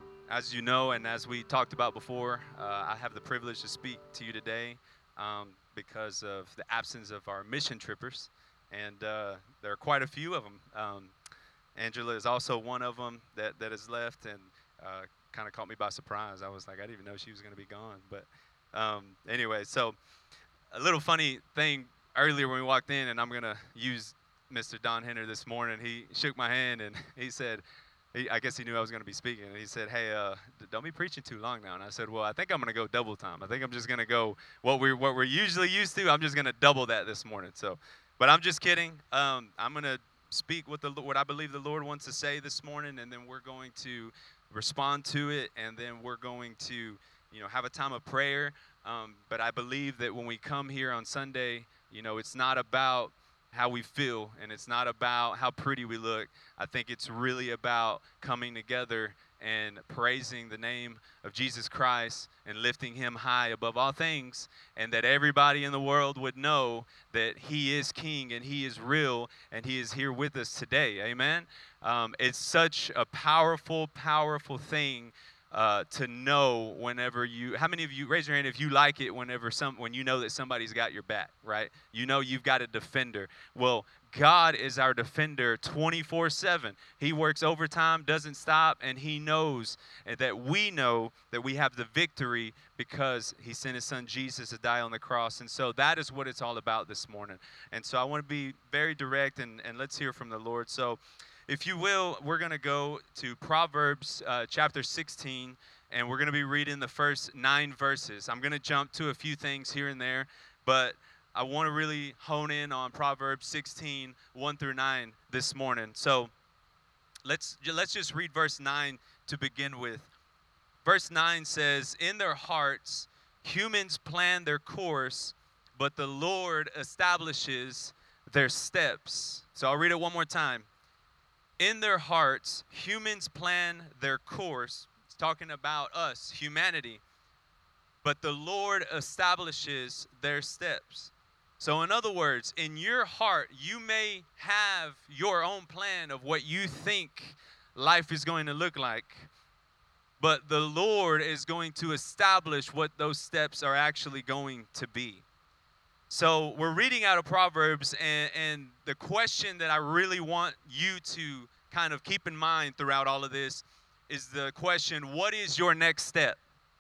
As you know, and as we talked about before, I have the privilege to speak to you today because of the absence of our mission trippers, and there are quite a few of them. Angela is also one of them that has left, and kind of caught me by surprise. I was like, I didn't even know she was going to be gone. But anyway, so a little funny thing earlier when we walked in, and I'm going to use Mr. Don Henner this morning. He shook my hand and he said, I guess he knew I was going to be speaking, and he said, "Hey, don't be preaching too long now." And I said, "Well, I think I'm going to go double time. I think I'm just going to go what we're usually used to. I'm just going to double that this morning." So, but I'm just kidding. I'm going to speak what I believe the Lord wants to say this morning, and then we're going to respond to it, and then we're going to, have a time of prayer. But I believe that when we come here on Sunday, it's not about how we feel, and it's not about how pretty we look. I think it's really about coming together and praising the name of Jesus Christ and lifting him high above all things, and that everybody in the world would know that he is king and he is real and he is here with us today. Amen. It's such a powerful, powerful thing to know whenever you. How many of you raise your hand if you like it when you know that somebody's got your back, right? You know you've got a defender. Well, God is our defender 24/7. He works overtime, doesn't stop, and he knows that we know that we have the victory because he sent his son Jesus to die on the cross. And so that is what it's all about this morning. And so I want to be very direct, and let's hear from the Lord. So if you will, we're going to go to Proverbs chapter 16, and we're going to be reading the first 9 verses. I'm going to jump to a few things here and there, but I want to really hone in on Proverbs 16, 1 through 9 this morning. So let's just read verse 9 to begin with. Verse 9 says, "In their hearts, humans plan their course, but the Lord establishes their steps." So I'll read it one more time. In their hearts, humans plan their course. It's talking about us, humanity. But the Lord establishes their steps. So, in other words, in your heart, you may have your own plan of what you think life is going to look like. But the Lord is going to establish what those steps are actually going to be. So we're reading out of Proverbs, and the question that I really want you to kind of keep in mind throughout all of this is the question, what is your next step?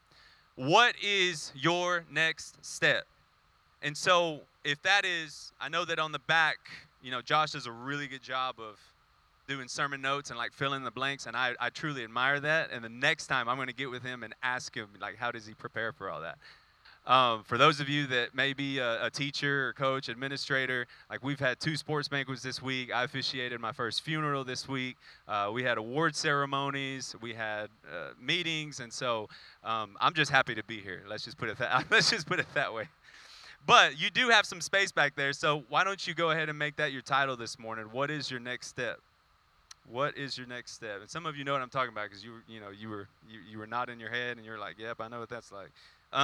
What is your next step? And so if that is, I know that on the back, Josh does a really good job of doing sermon notes and like filling in the blanks, and I truly admire that. And the next time I'm going to get with him and ask him, like, how does he prepare for all that? For those of you that may be a teacher or coach, administrator, like we've had 2 sports banquets this week. I officiated my first funeral this week. We had award ceremonies. We had meetings, and so I'm just happy to be here. Let's just put it that way. But you do have some space back there, so why don't you go ahead and make that your title this morning? What is your next step? What is your next step? And some of you know what I'm talking about because you were nodding your head and you're like, yep, I know what that's like.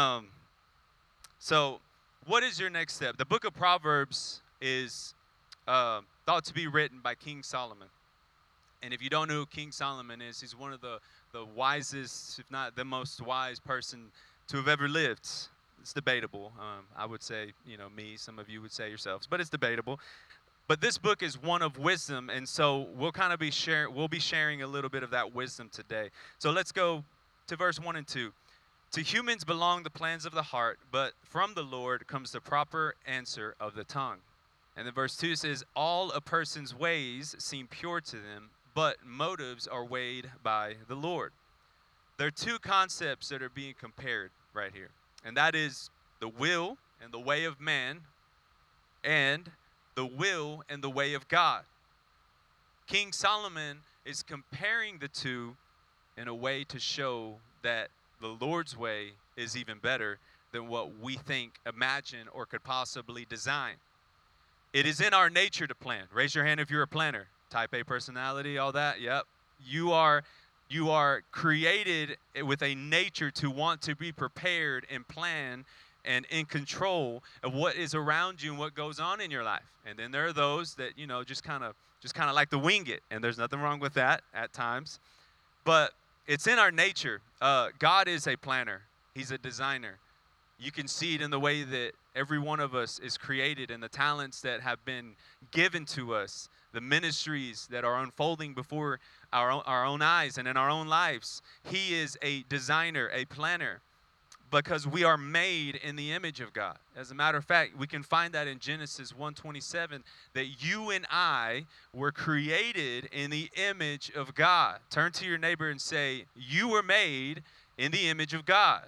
So, what is your next step? The book of Proverbs is thought to be written by King Solomon. And if you don't know who King Solomon is, he's one of the wisest, if not the most wise person to have ever lived. It's debatable. I would say, me. Some of you would say yourselves, but it's debatable. But this book is one of wisdom, and so we'll kind of be sharing a little bit of that wisdom today. So let's go to verse 1 and 2. To humans belong the plans of the heart, but from the Lord comes the proper answer of the tongue. And then verse 2 says, all a person's ways seem pure to them, but motives are weighed by the Lord. There are 2 concepts that are being compared right here, and that is the will and the way of man, and the will and the way of God. King Solomon is comparing the 2 in a way to show that the Lord's way is even better than what we think, imagine, or could possibly design. It is in our nature to plan. Raise your hand if you're a planner. Type A personality, all that. Yep. You are created with a nature to want to be prepared and plan and in control of what is around you and what goes on in your life. And then there are those that, just kind of like to wing it, and there's nothing wrong with that at times. But it's in our nature. God is a planner. He's a designer. You can see it in the way that every one of us is created and the talents that have been given to us, the ministries that are unfolding before our own eyes and in our own lives. He is a designer, a planner, because we are made in the image of God. As a matter of fact, we can find that in Genesis 1:27, that you and I were created in the image of God. Turn to your neighbor and say, you were made in the image of God.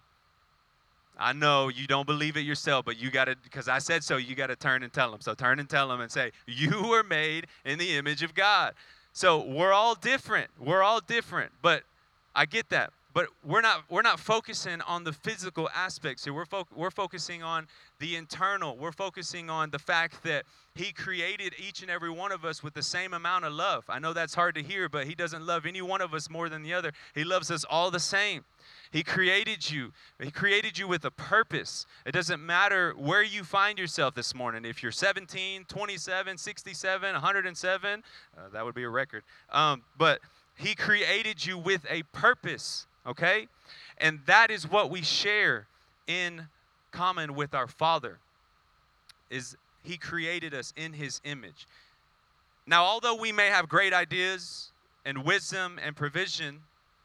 I know you don't believe it yourself, but you got to, because I said so, you got to turn and tell them. So turn and tell them and say, you were made in the image of God. So we're all different. We're all different, but I get that. But we're not focusing on the physical aspects here. We're focusing on the internal. We're focusing on the fact that He created each and every one of us with the same amount of love. I know that's hard to hear, but He doesn't love any one of us more than the other. He loves us all the same. He created you. He created you with a purpose. It doesn't matter where you find yourself this morning. If you're 17, 27, 67, 107, that would be a record. But He created you with a purpose. Okay? And that is what we share in common with our Father, is He created us in His image. Now, although we may have great ideas and wisdom and provision,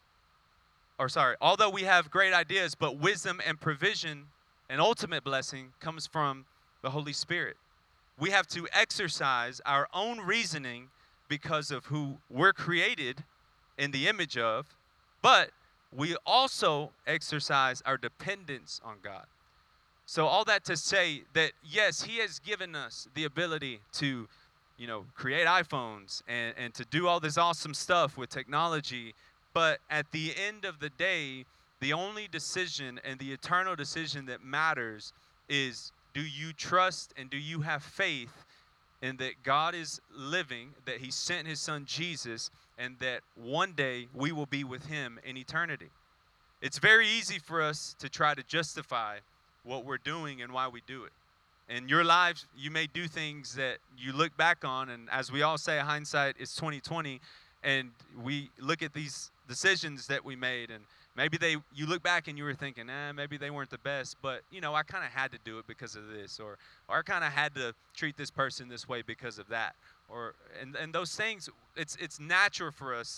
although we have great ideas, but wisdom and provision and ultimate blessing comes from the Holy Spirit. We have to exercise our own reasoning because of who we're created in the image of, but we also exercise our dependence on God. So all that to say that, yes, He has given us the ability to, create iPhones and to do all this awesome stuff with technology. But at the end of the day, the only decision and the eternal decision that matters is, do you trust and do you have faith in that God is living, that He sent His Son Jesus, and that one day we will be with Him in eternity? It's very easy for us to try to justify what we're doing and why we do it. In your lives, you may do things that you look back on, and as we all say, hindsight is 20/20, and we look at these decisions that we made, and maybe you look back and you were thinking, maybe they weren't the best, but I kind of had to do it because of this, or I kind of had to treat this person this way because of that, and those things. It's natural for us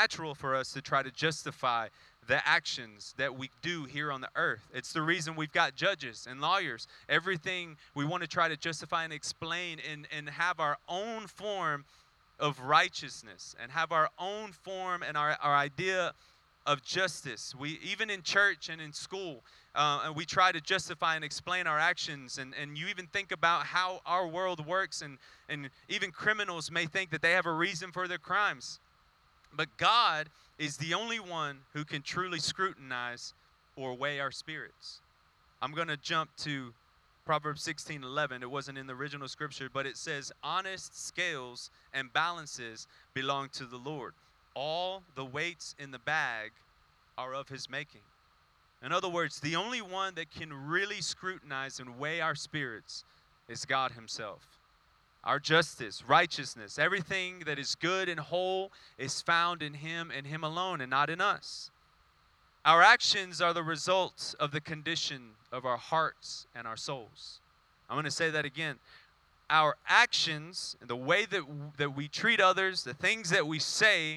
to try to justify the actions that we do here on the earth. It's the reason we've got judges and lawyers. Everything we want to try to justify and explain and have our own form of righteousness and have our own form and our idea of justice. We, even in church and in school, and we try to justify and explain our actions, and you even think about how our world works, and even criminals may think that they have a reason for their crimes. But God is the only one who can truly scrutinize or weigh our spirits. I'm going to jump to Proverbs 16:11. It wasn't in the original scripture, but it says, honest scales and balances belong to the Lord. All the weights in the bag are of His making. In other words, the only one that can really scrutinize and weigh our spirits is God Himself. Our justice, righteousness, everything that is good and whole is found in Him and Him alone, and not in us. Our actions are the result of the condition of our hearts and our souls. I'm going to say that again. Our actions, the way that we treat others, the things that we say,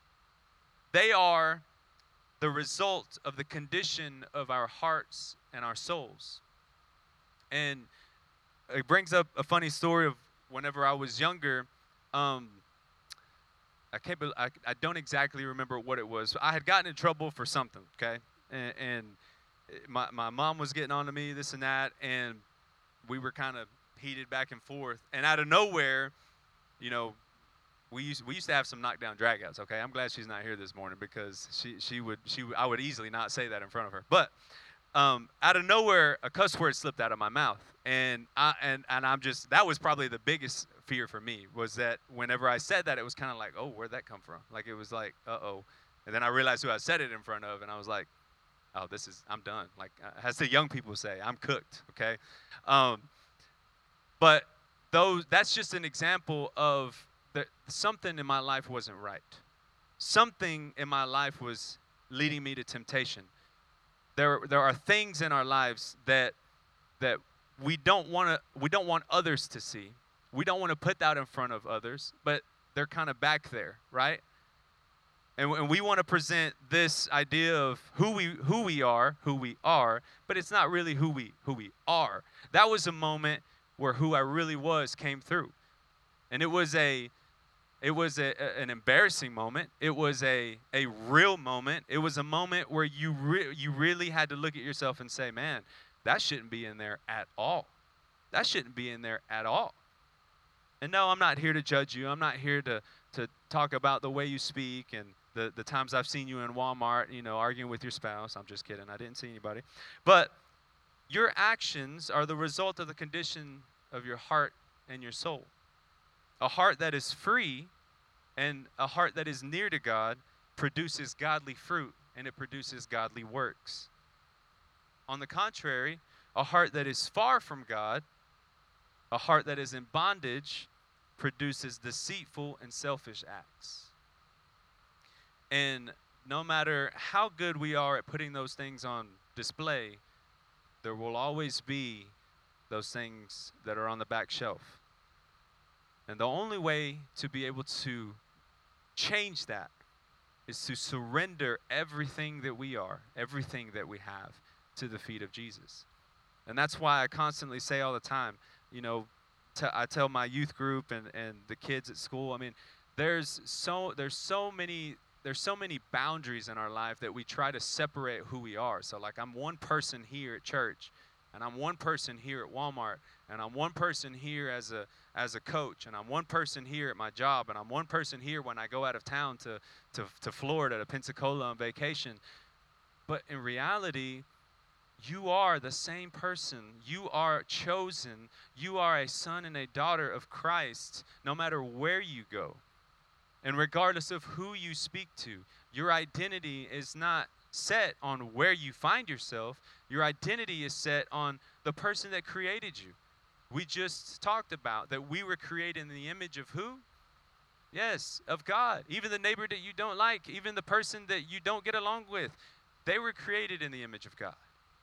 they are the result of the condition of our hearts and our souls. And it brings up a funny story of whenever I was younger. I don't exactly remember what it was. I had gotten in trouble for something, okay? And my mom was getting on to me, this and that, and we were kind of heated back and forth. And out of nowhere, we used to have some knockdown dragouts, okay? I'm glad she's not here this morning, because I would easily not say that in front of her. But out of nowhere, a cuss word slipped out of my mouth. And that was probably the biggest fear for me, was that whenever I said that, it was kind of like, oh, where'd that come from? Like, it was like, uh-oh. And then I realized who I said it in front of, and I was like, oh, I'm done. Like, as the young people say, I'm cooked, okay? But that's just an example of that something in my life wasn't right. Something in my life was leading me to temptation. There are things in our lives that we don't want others to see. We don't want to put that in front of others, but they're kind of back there, right? And we want to present this idea of who we are, but it's not really who we are. That was a moment where who I really was came through. And it was an embarrassing moment. It was a real moment. It was a moment where you really had to look at yourself and say, man, that shouldn't be in there at all. That shouldn't be in there at all. And no, I'm not here to judge you. I'm not here to talk about the way you speak and the times I've seen you in Walmart, arguing with your spouse. I'm just kidding. I didn't see anybody. But your actions are the result of the condition of your heart and your soul. A heart that is free and a heart that is near to God produces godly fruit, and it produces godly works. On the contrary, a heart that is far from God, a heart that is in bondage, produces deceitful and selfish acts. And no matter how good we are at putting those things on display, there will always be those things that are on the back shelf. And the only way to be able to change that is to surrender everything that we are, everything that we have, to the feet of Jesus. And that's why I constantly say all the time, I tell my youth group and the kids at school, there's so many boundaries in our life that we try to separate who we are. So like, I'm one person here at church, and I'm one person here at Walmart, and I'm one person here as a coach, and I'm one person here at my job, and I'm one person here when I go out of town to Florida, to Pensacola on vacation. But in reality, you are the same person. You are chosen. You are a son and a daughter of Christ, no matter where you go. And regardless of who you speak to, your identity is not set on where you find yourself. Your identity is set on the person that created you. We just talked about that we were created in the image of who? Yes, of God. Even the neighbor that you don't like, even the person that you don't get along with, they were created in the image of God.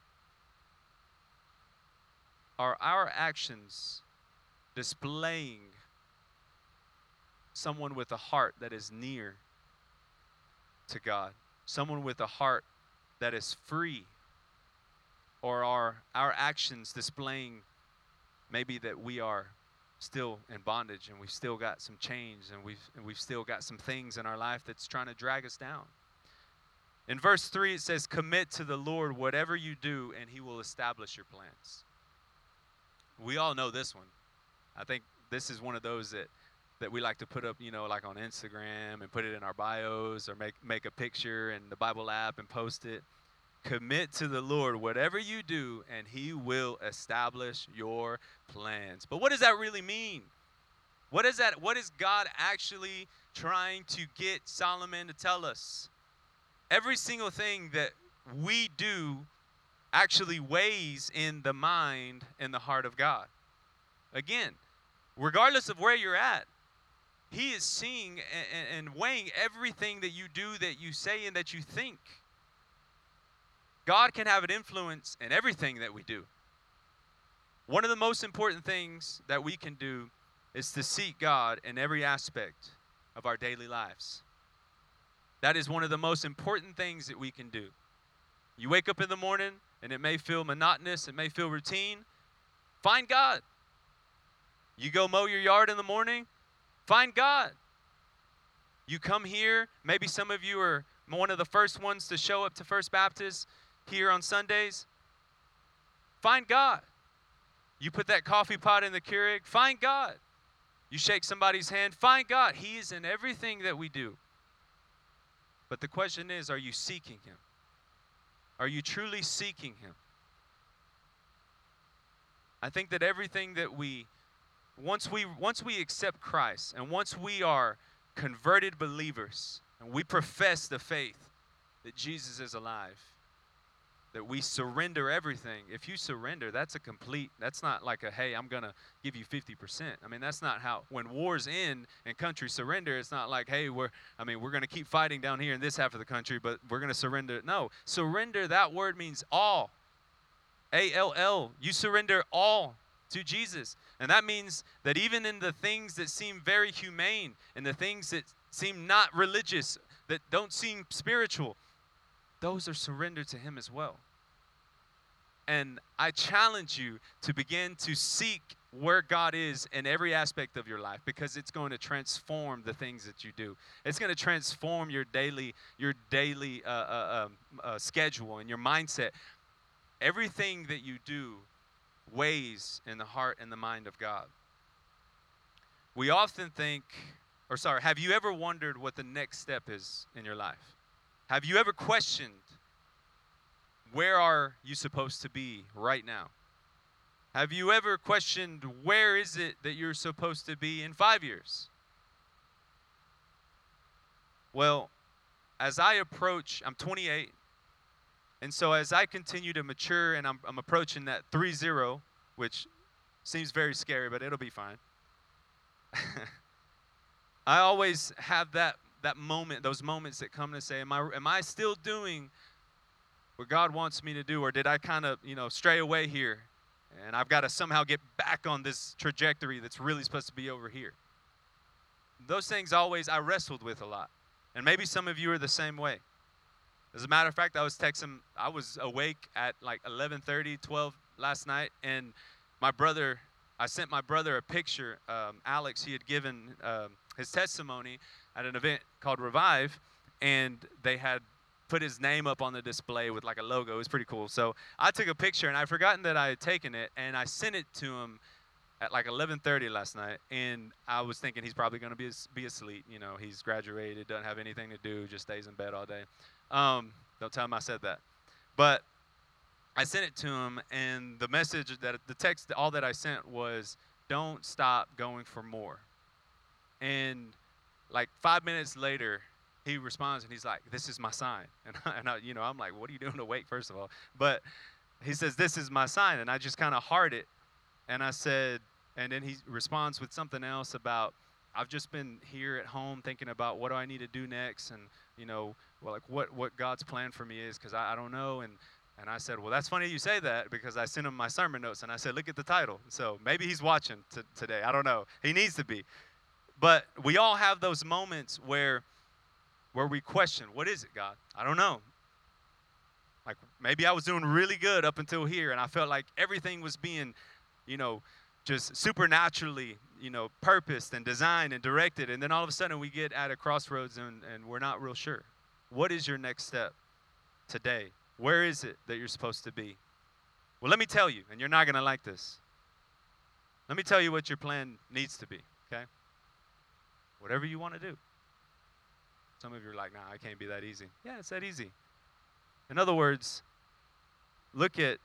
Are our actions displaying someone with a heart that is near to God? Someone with a heart that is free? Or are our actions displaying maybe that we are still in bondage, and we've still got some chains, and we've still got some things in our life that's trying to drag us down? In verse 3, it says, commit to the Lord whatever you do, and he will establish your plans. We all know this one. I think this is one of those that we like to put up, like on Instagram and put it in our bios, or make a picture in the Bible app and post it. Commit to the Lord whatever you do, and he will establish your plans. But what does that really mean? What is that? What is God actually trying to get Solomon to tell us? Every single thing that we do actually weighs in the mind and the heart of God. Again, regardless of where you're at, he is seeing and weighing everything that you do, that you say, and that you think. God can have an influence in everything that we do. One of the most important things that we can do is to seek God in every aspect of our daily lives. That is one of the most important things that we can do. You wake up in the morning, and it may feel monotonous, it may feel routine. Find God. You go mow your yard in the morning, find God. You come here, maybe some of you are one of the first ones to show up to First Baptist here on Sundays. Find God. You put that coffee pot in the Keurig, find God. You shake somebody's hand, find God. He is in everything that we do. But the question is, are you seeking him? Are you truly seeking him? I think that everything that once we accept Christ, and once we are converted believers, and we profess the faith that Jesus is alive, that we surrender everything. If you surrender, that's not like a, hey, I'm going to give you 50%. I mean, that's not how, when wars end and countries surrender, it's not like, hey, we're going to keep fighting down here in this half of the country, but we're going to surrender. No, surrender, that word means all. A-L-L, you surrender all to Jesus. And that means that even in the things that seem very humane and the things that seem not religious, that don't seem spiritual, those are surrendered to him as well. And I challenge you to begin to seek where God is in every aspect of your life, because it's going to transform the things that you do. It's going to transform your daily schedule and your mindset. Everything that you do weighs in the heart and the mind of God. We often have you ever wondered what the next step is in your life? Have you ever questioned, where are you supposed to be right now? Have you ever questioned, where is it that you're supposed to be in 5 years? Well, as I approach, I'm 28, and so as I continue to mature and I'm approaching that 3-0, which seems very scary, but it'll be fine. I always have that moment, those moments that come to say, am I still doing what God wants me to do, or did I kind of, stray away here, and I've got to somehow get back on this trajectory that's really supposed to be over here? Those things I wrestled with a lot, and maybe some of you are the same way. As a matter of fact, I was awake at like 11:30, 12 last night, and I sent my brother a picture. Alex, he had given his testimony at an event called Revive, and they had put his name up on the display with like a logo. It was pretty cool. So I took a picture, and I'd forgotten that I had taken it, and I sent it to him at like 11:30 last night, and I was thinking he's probably going to be asleep. He's graduated, doesn't have anything to do, just stays in bed all day. Don't tell him I said that. But I sent it to him, and the text, all that I sent was, don't stop going for more. And like 5 minutes later, he responds, and he's like, this is my sign. And I'm like, what are you doing awake, first of all? But he says, this is my sign. And I just kind of heart it. And I said, and then he responds with something else about, I've just been here at home thinking about what do I need to do next, and what God's plan for me is, because I don't know. And I said, well, that's funny you say that, because I sent him my sermon notes, and I said, look at the title. So maybe he's watching today. I don't know. He needs to be. But we all have those moments where we question, what is it, God? I don't know. Like, maybe I was doing really good up until here, and I felt like everything was being, just supernaturally, purposed and designed and directed. And then all of a sudden we get at a crossroads, and we're not real sure. What is your next step today? Where is it that you're supposed to be? Well, let me tell you, and you're not going to like this. Let me tell you what your plan needs to be, okay? Whatever you want to do. Some of you are like, nah, I can't be that easy. Yeah, it's that easy. In other words, look at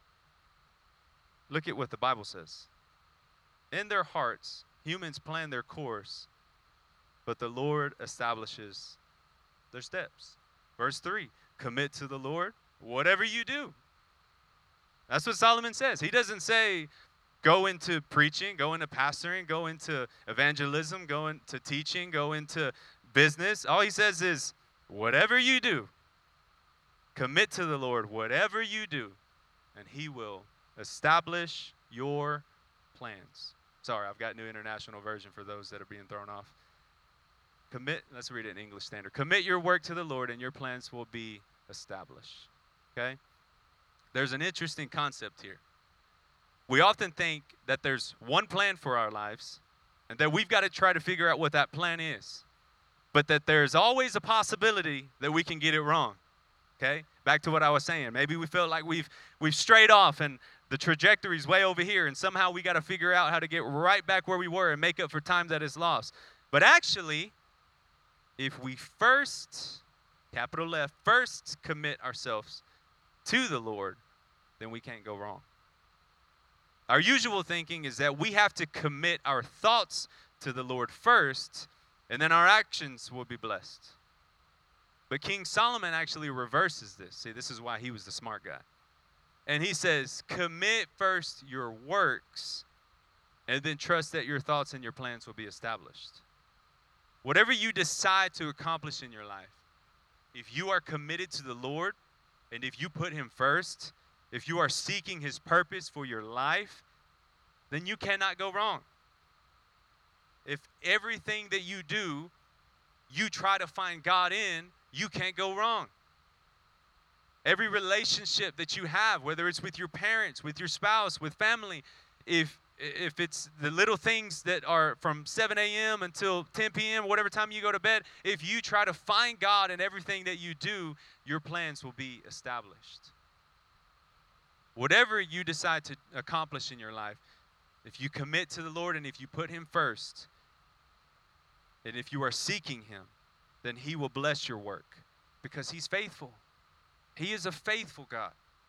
what the Bible says. In their hearts, humans plan their course, but the Lord establishes their steps. Verse 3, commit to the Lord whatever you do. That's what Solomon says. He doesn't say go into preaching, go into pastoring, go into evangelism, go into teaching, go into business. All he says is, whatever you do, commit to the Lord whatever you do, and he will establish your plans. Sorry, I've got New International Version for those that are being thrown off. Let's read it in English Standard. Commit your work to the Lord, and your plans will be established. Okay? There's an interesting concept here. We often think that there's one plan for our lives, and that we've got to try to figure out what that plan is. But that there's always a possibility that we can get it wrong. Okay? Back to what I was saying. Maybe we feel like we've strayed off, and the trajectory's way over here, and somehow we got to figure out how to get right back where we were and make up for time that is lost. But actually, if we first, capital F, first commit ourselves to the Lord, then we can't go wrong. Our usual thinking is that we have to commit our thoughts to the Lord first, and then our actions will be blessed. But King Solomon actually reverses this. See, this is why he was the smart guy. And he says, commit first your works and then trust that your thoughts and your plans will be established. Whatever you decide to accomplish in your life, if you are committed to the Lord and if you put him first, if you are seeking his purpose for your life, then you cannot go wrong. If everything that you do, you try to find God in, you can't go wrong. Every relationship that you have, whether it's with your parents, with your spouse, with family, if it's the little things that are from 7 a.m. until 10 p.m., whatever time you go to bed, if you try to find God in everything that you do, your plans will be established. Whatever you decide to accomplish in your life, if you commit to the Lord and if you put him first, and if you are seeking him, then he will bless your work because he's faithful. He is a faithful God.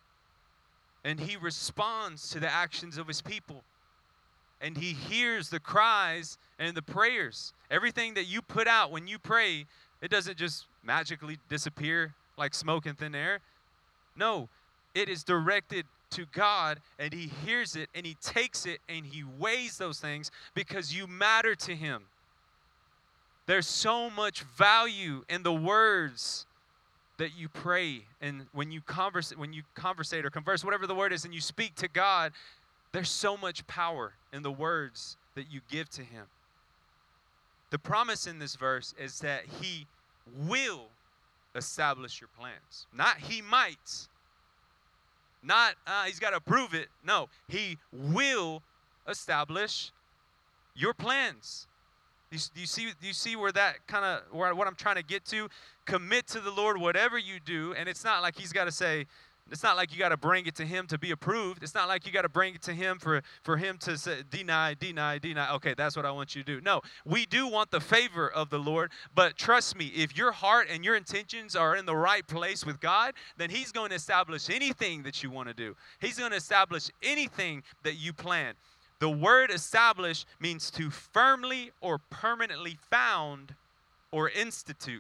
And he responds to the actions of his people. And he hears the cries and the prayers. Everything that you put out when you pray, it doesn't just magically disappear like smoke in thin air. No, it is directed to God, and he hears it, and he takes it, and he weighs those things because you matter to him. There's so much value in the words that you pray, and when you conversate or converse, whatever the word is, and you speak to God, there's so much power in the words that you give to him. The promise in this verse is that he will establish your plans. Not he might. Not he's got to prove it. No, he will establish your plans. Do you see where that kind of, what I'm trying to get to? Commit to the Lord whatever you do, and it's not like he's got to say, it's not like you got to bring it to him to be approved. It's not like you got to bring it to him for him to say, deny. Okay, that's what I want you to do. No, we do want the favor of the Lord, but trust me, if your heart and your intentions are in the right place with God, then he's going to establish anything that you want to do. He's going to establish anything that you plan. The word establish means to firmly or permanently found or institute.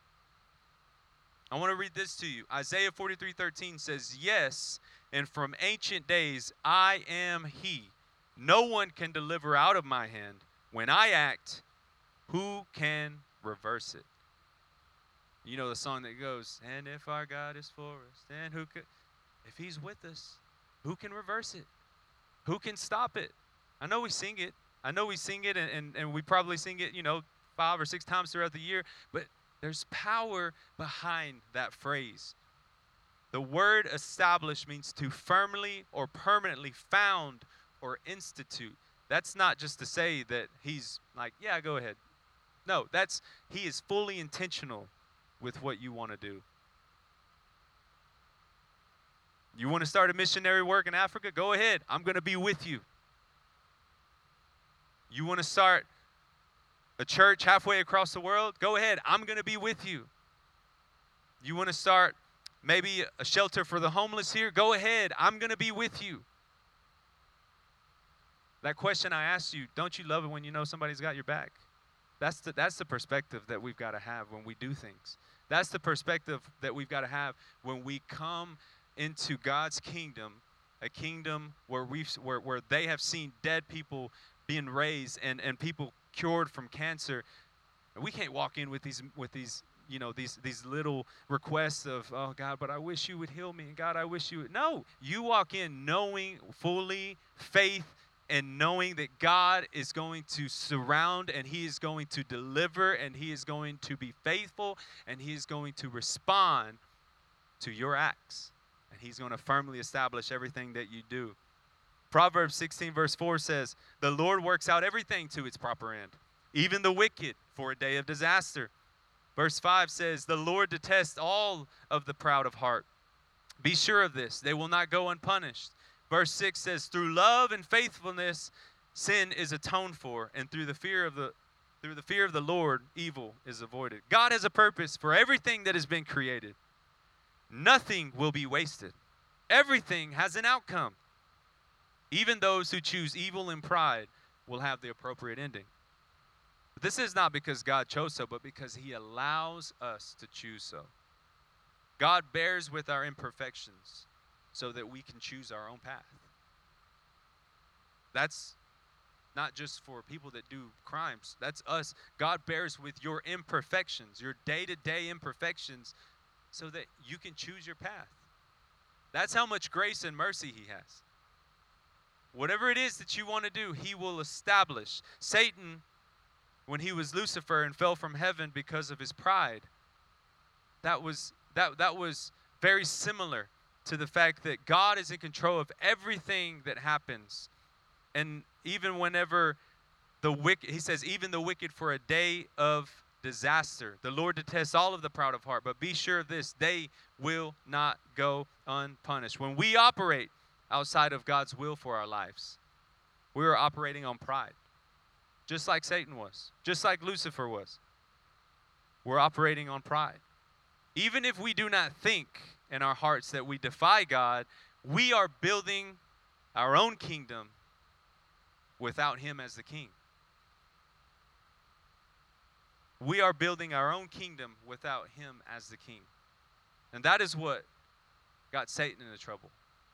I want to read this to you. Isaiah 43:13 says, yes, and from ancient days I am he. No one can deliver out of my hand. When I act, who can reverse it? You know the song that goes, and if our God is for us, then who could? If he's with us, who can reverse it? Who can stop it? I know we sing it. And we probably sing it, 5 or 6 times throughout the year. But there's power behind that phrase. The word establish means to firmly or permanently found or institute. That's not just to say that he's like, yeah, go ahead. No, he is fully intentional with what you want to do. You want to start a missionary work in Africa? Go ahead. I'm going to be with you. You want to start a church halfway across the world? Go ahead. I'm going to be with you. You want to start maybe a shelter for the homeless here? Go ahead. I'm going to be with you. That question I asked you, don't you love it when you know somebody's got your back? That's the perspective that we've got to have when we do things. That's the perspective that we've got to have when we come into God's kingdom, a kingdom where they have seen dead people being raised and people cured from cancer. And we can't walk in with these little requests of, oh God, but I wish you would heal me, and God, I wish you would. No, you walk in knowing fully, faith, and knowing that God is going to surround, and he is going to deliver, and he is going to be faithful, and he is going to respond to your acts, and he's going to firmly establish everything that you do. Proverbs 16 verse 4 says, the Lord works out everything to its proper end, even the wicked for a day of disaster. Verse 5 says, the Lord detests all of the proud of heart. Be sure of this, they will not go unpunished. Verse 6 says, through love and faithfulness, sin is atoned for, and through the fear of the Lord, evil is avoided. God has a purpose for everything that has been created. Nothing will be wasted. Everything has an outcome. Even those who choose evil and pride will have the appropriate ending. But this is not because God chose so, but because he allows us to choose so. God bears with our imperfections. so that we can choose our own path. That's not just for people that do crimes. That's us. God bears with your imperfections, your day-to-day imperfections, so that you can choose your path. That's how much grace and mercy he has. Whatever it is that you want to do, he will establish. Satan, when he was Lucifer and fell from heaven because of his pride, that was very similar to the fact that God is in control of everything that happens. And even whenever the wicked, he says, even the wicked for a day of disaster. The Lord detests all of the proud of heart, but be sure of this, they will not go unpunished. When we operate outside of God's will for our lives, we are operating on pride, just like Satan was, just like Lucifer was. We're operating on pride. Even if we do not think in our hearts that we defy God, we are building our own kingdom without him as the king. We are building our own kingdom without him as the king. And that is what got Satan into trouble.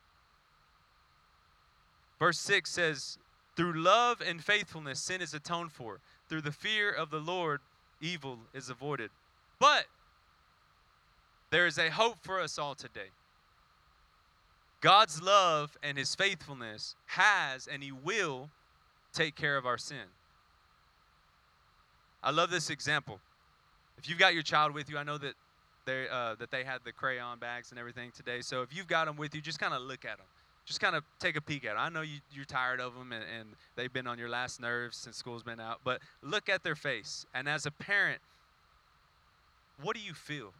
Verse 6 says, through love and faithfulness, sin is atoned for. Through the fear of the Lord, evil is avoided. But there is a hope for us all today. God's love and his faithfulness has and he will take care of our sin. I love this example. If you've got your child with you, I know that they had the crayon bags and everything today. So if you've got them with you, just kind of look at them. Just kind of take a peek at them. I know you're tired of them and they've been on your last nerves since school's been out. But look at their face. And as a parent, what do you feel?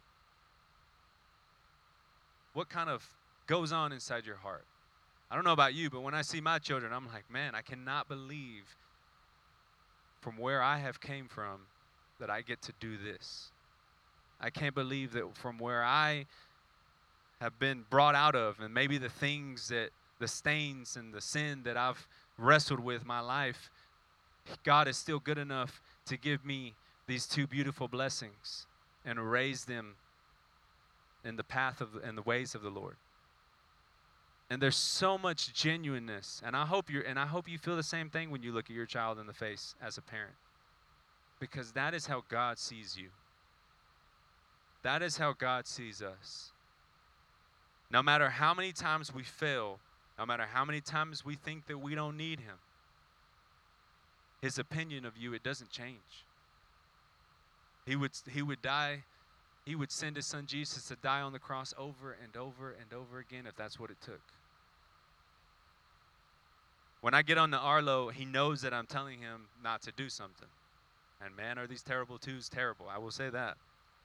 What kind of goes on inside your heart? I don't know about you, but when I see my children, I'm like, man, I cannot believe from where I have came from that I get to do this. I can't believe that from where I have been brought out of, and maybe the things that, the stains and the sin that I've wrestled with my life, God is still good enough to give me these two beautiful blessings and raise them in the path of and the ways of the Lord. And there's so much genuineness, and I hope you feel the same thing when you look at your child in the face as a parent, because that is how God sees you. That is how God sees us. No matter how many times we fail, no matter how many times we think that we don't need him, his opinion of you, it doesn't change. He would die. He would send his son Jesus to die on the cross over and over and over again if that's what it took. When I get on the Arlo, he knows that I'm telling him not to do something. And man, are these terrible twos terrible. I will say that.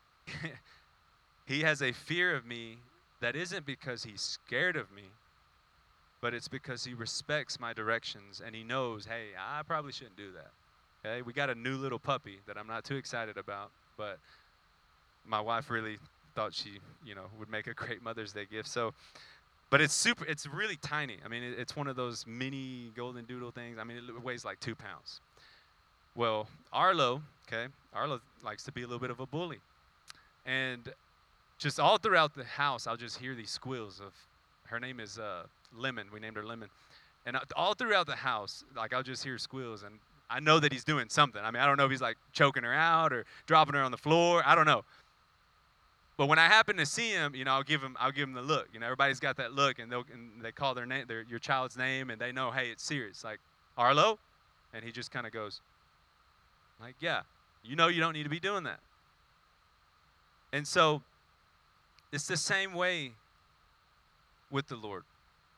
He has a fear of me that isn't because he's scared of me, but it's because he respects my directions and he knows, hey, I probably shouldn't do that. Okay, we got a new little puppy that I'm not too excited about, but my wife really thought she, would make a great Mother's Day gift. So, but it's really tiny. I mean, it's one of those mini golden doodle things. I mean, it weighs like 2 pounds. Well, Arlo likes to be a little bit of a bully. And just all throughout the house, I'll just hear these squeals of, her name is Lemon. We named her Lemon. And all throughout the house, like I'll just hear squeals, and I know that he's doing something. I mean, I don't know if he's like choking her out or dropping her on the floor. I don't know. But when I happen to see him, I'll give him the look. Everybody's got that look, and they call their name, your child's name, and they know, hey, it's serious. Like, Arlo? And he just kind of goes, like, yeah, you don't need to be doing that. And so it's the same way with the Lord.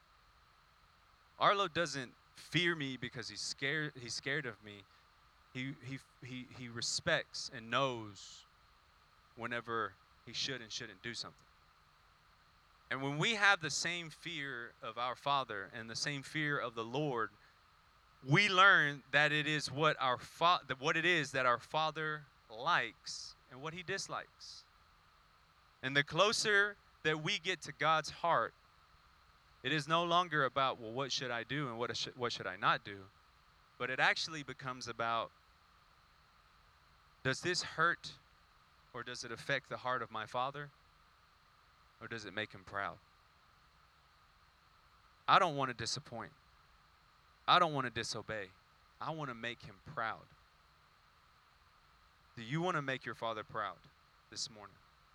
Arlo doesn't fear me because he's scared of me. He respects and knows whenever he should and shouldn't do something. And when we have the same fear of our Father and the same fear of the Lord, we learn that it is what it is that our Father likes and what he dislikes. And the closer that we get to God's heart, it is no longer about, well, what should I do and what should I not do? But it actually becomes about, does this hurt or does it affect the heart of my Father? Or does it make him proud? I don't want to disappoint. I don't want to disobey. I want to make him proud. Do you want to make your Father proud this morning?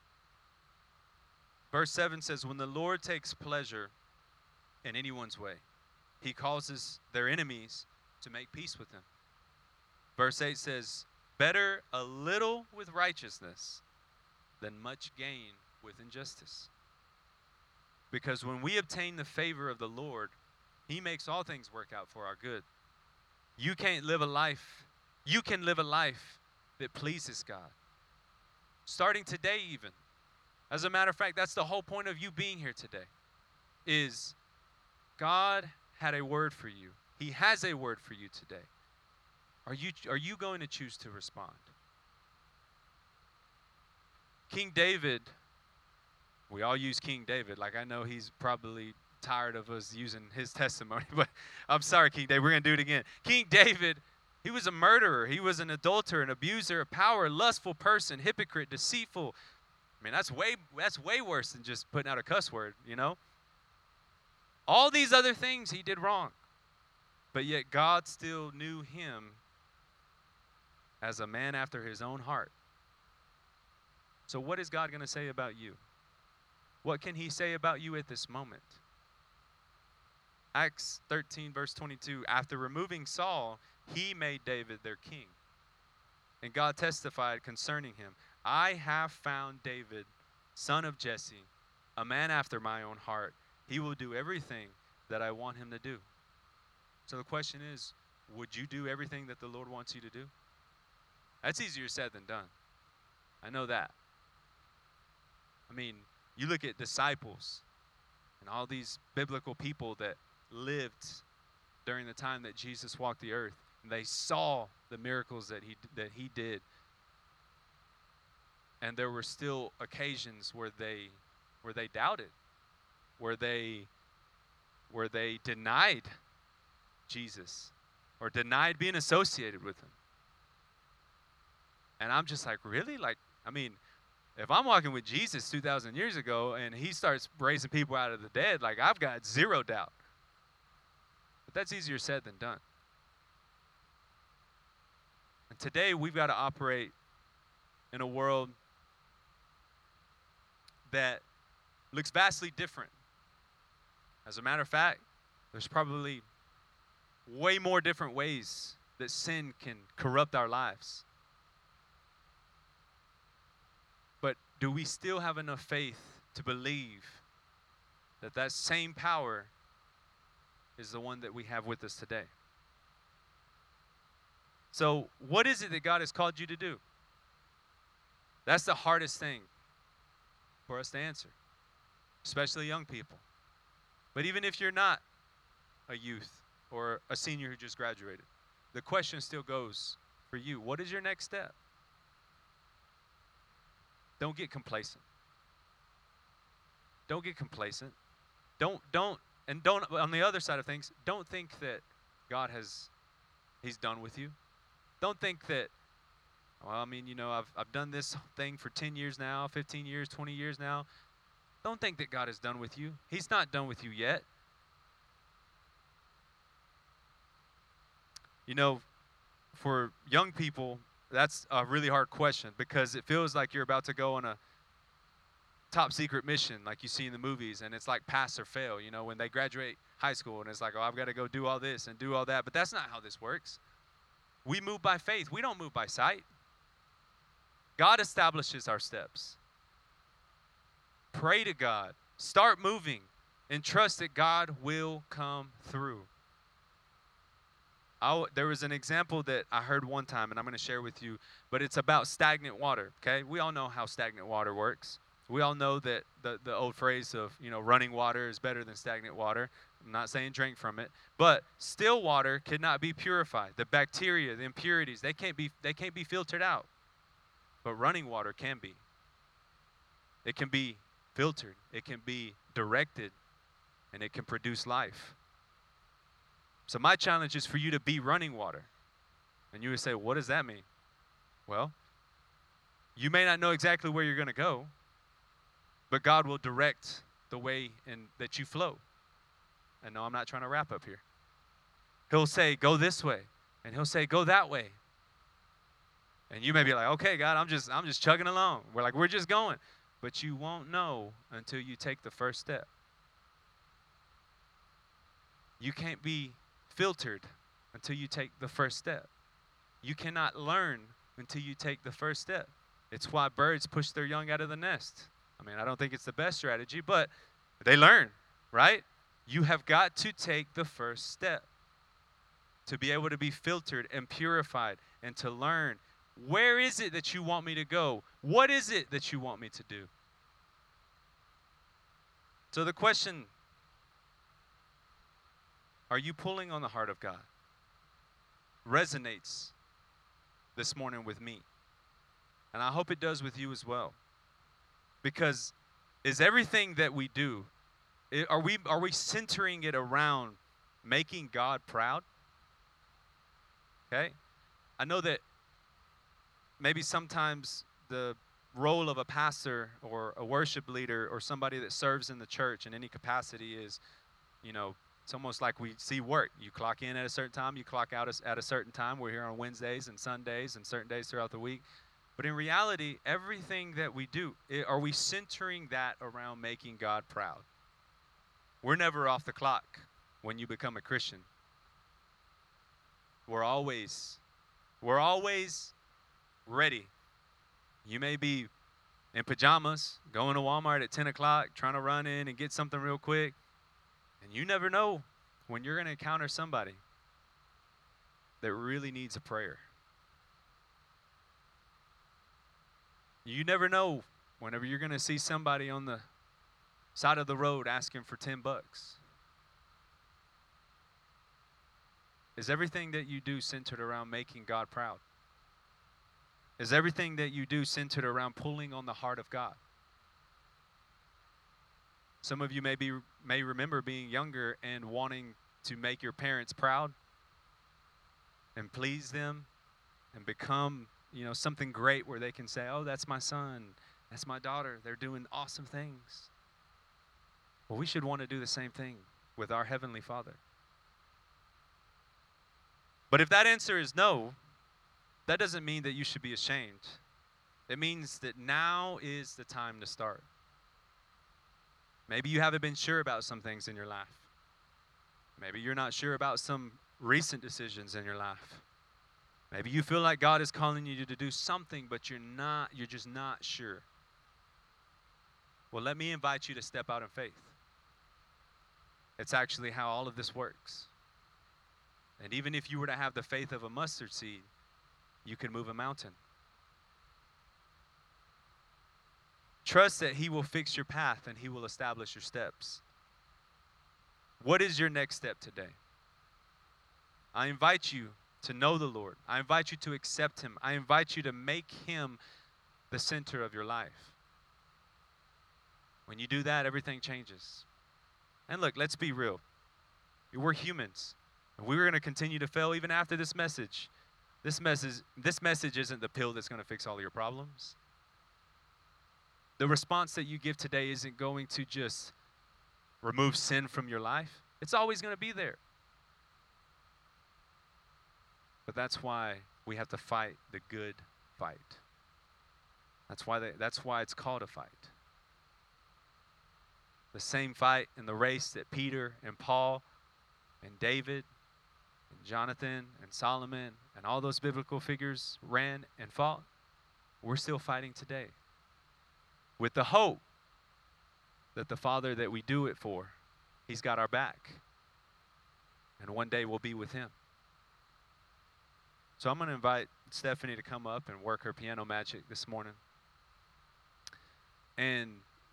Verse 7 says, when the Lord takes pleasure in anyone's way, he causes their enemies to make peace with him. Verse 8 says, better a little with righteousness than much gain with injustice. Because when we obtain the favor of the Lord, he makes all things work out for our good. You can live a life that pleases God. Starting today even. As a matter of fact, that's the whole point of you being here today. Is God had a word for you. He has a word for you today. Are you going to choose to respond? King David, we all use King David. Like, I know he's probably tired of us using his testimony, but I'm sorry, King David. We're going to do it again. King David, he was a murderer. He was an adulterer, an abuser of power, lustful person, hypocrite, deceitful. I mean, that's way worse than just putting out a cuss word, you know? All these other things he did wrong. But yet God still knew him as a man after his own heart. So what is God going to say about you? What can he say about you at this moment? Acts 13, verse 22, after removing Saul, he made David their king. And God testified concerning him, I have found David, son of Jesse, a man after my own heart. He will do everything that I want him to do. So the question is, would you do everything that the Lord wants you to do? That's easier said than done. I know that. I mean, you look at disciples and all these biblical people that lived during the time that Jesus walked the earth, and they saw the miracles that he did. And there were still occasions where they doubted, where they denied Jesus or denied being associated with him. And I'm just like, really? Like, I mean, if I'm walking with Jesus 2,000 years ago and he starts raising people out of the dead, like, I've got zero doubt. But that's easier said than done. And today we've got to operate in a world that looks vastly different. As a matter of fact, there's probably way more different ways that sin can corrupt our lives. But do we still have enough faith to believe that that same power is the one that we have with us today? So what is it that God has called you to do? That's the hardest thing for us to answer, especially young people. But even if you're not a youth or a senior who just graduated, the question still goes for you. What is your next step? Don't get complacent. Don't get complacent. Don't on the other side of things, don't think that he's done with you. Don't think that, well, I mean, you know, I've done this thing for 10 years now, 15 years, 20 years now. Don't think that God is done with you. He's not done with you yet. You know, for young people, that's a really hard question because it feels like you're about to go on a top secret mission like you see in the movies, and it's like pass or fail, you know, when they graduate high school, and it's like, oh, I've got to go do all this and do all that. But that's not how this works. We move by faith. We don't move by sight. God establishes our steps. Pray to God. Start moving and trust that God will come through. There was an example that I heard one time, and I'm going to share with you, but it's about stagnant water, okay? We all know how stagnant water works. We all know that the old phrase of, you know, running water is better than stagnant water. I'm not saying drink from it, but still water cannot be purified. The bacteria, the impurities, they can't be filtered out. But running water can be. It can be filtered. It can be directed, and it can produce life. So my challenge is for you to be running water. And you would say, what does that mean? Well, you may not know exactly where you're going to go, but God will direct the way that you flow. And no, I'm not trying to wrap up here. He'll say, go this way. And he'll say, go that way. And you may be like, okay, God, I'm just chugging along. We're just going. But you won't know until you take the first step. You can't be filtered until you take the first step. You cannot learn until you take the first step. It's why birds push their young out of the nest. I mean, I don't think it's the best strategy, but they learn, right? You have got to take the first step to be able to be filtered and purified and to learn, where is it that you want me to go? What is it that you want me to do? So the question, are you pulling on the heart of God? Resonates this morning with me. And I hope it does with you as well. Because is everything that we do, are we centering it around making God proud? Okay? I know that maybe sometimes the role of a pastor or a worship leader or somebody that serves in the church in any capacity is, it's almost like we see work. You clock in at a certain time, you clock out at a certain time. We're here on Wednesdays and Sundays and certain days throughout the week. But in reality, everything that we do, are we centering that around making God proud? We're never off the clock when you become a Christian. We're always ready. You may be in pajamas, going to Walmart at 10 o'clock, trying to run in and get something real quick. And you never know when you're going to encounter somebody that really needs a prayer. You never know whenever you're going to see somebody on the side of the road asking for $10. Is everything that you do centered around making God proud? Is everything that you do centered around pulling on the heart of God? Some of you may remember being younger and wanting to make your parents proud and please them and become, something great where they can say, oh, that's my son, that's my daughter, they're doing awesome things. Well, we should want to do the same thing with our Heavenly Father. But if that answer is no, that doesn't mean that you should be ashamed. It means that now is the time to start. Maybe you haven't been sure about some things in your life. Maybe you're not sure about some recent decisions in your life. Maybe you feel like God is calling you to do something, but you're just not sure. Well, let me invite you to step out in faith. It's actually how all of this works. And even if you were to have the faith of a mustard seed, you can move a mountain. Trust that He will fix your path and He will establish your steps. What is your next step today? I invite you to know the Lord. I invite you to accept Him. I invite you to make Him the center of your life. When you do that, everything changes. And look, let's be real. We're humans. And we're going to continue to fail even after this message. This message isn't the pill that's going to fix all your problems. The response that you give today isn't going to just remove sin from your life. It's always going to be there. But that's why we have to fight the good fight. That's why it's called a fight. The same fight in the race that Peter and Paul and David and Jonathan and Solomon and all those biblical figures ran and fought, we're still fighting today. With the hope that the Father that we do it for, He's got our back. And one day we'll be with Him. So I'm going to invite Stephanie to come up and work her piano magic this morning. And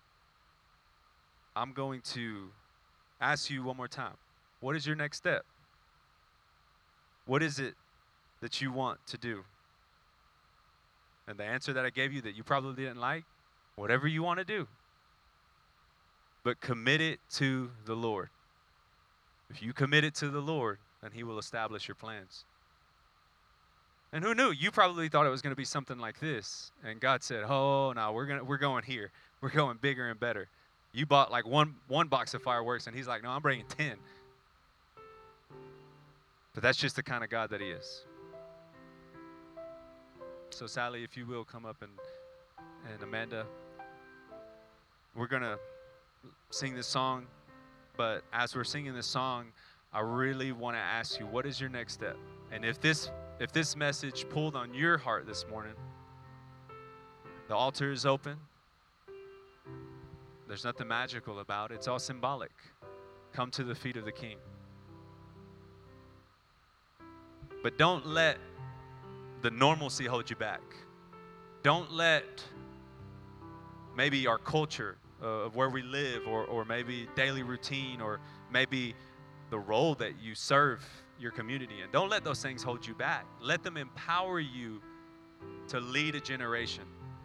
I'm going to ask you one more time, what is your next step? What is it that you want to do? And the answer that I gave you that you probably didn't like, whatever you want to do. But commit it to the Lord. If you commit it to the Lord, then He will establish your plans. And who knew? You probably thought it was going to be something like this. And God said, oh, no, we're going here. We're going bigger and better. You bought like one box of fireworks, and He's like, no, I'm bringing 10. But that's just the kind of God that he is. So Sally, if you will, come up, and Amanda, we're going to sing this song. But as we're singing this song, I really want to ask you, what is your next step? And if this message pulled on your heart this morning, the altar is open. There's nothing magical about it. It's all symbolic. Come to the feet of the King. But don't let the normalcy hold you back. Don't let maybe our culture of where we live, or maybe daily routine, or maybe the role that you serve your community in. Don't let those things hold you back. Let them empower you to lead a generation.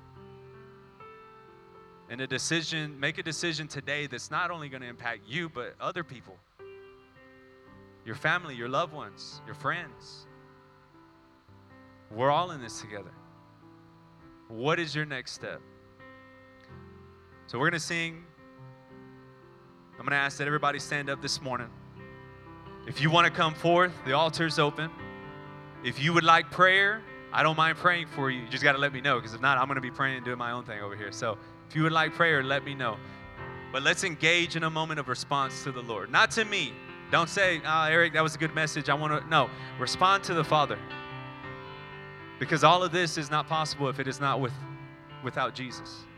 And make a decision today that's not only going to impact you, but other people. Your family, your loved ones, your friends. We're all in this together. What is your next step? So we're going to sing. I'm going to ask that everybody stand up this morning. If you want to come forth, the altar's open. If you would like prayer, I don't mind praying for you. You just got to let me know, because if not, I'm going to be praying and doing my own thing over here. So if you would like prayer, let me know. But let's engage in a moment of response to the Lord. Not to me. Don't say, Eric, that was a good message. I want to. No, respond to the Father. Because all of this is not possible if it is not without Jesus.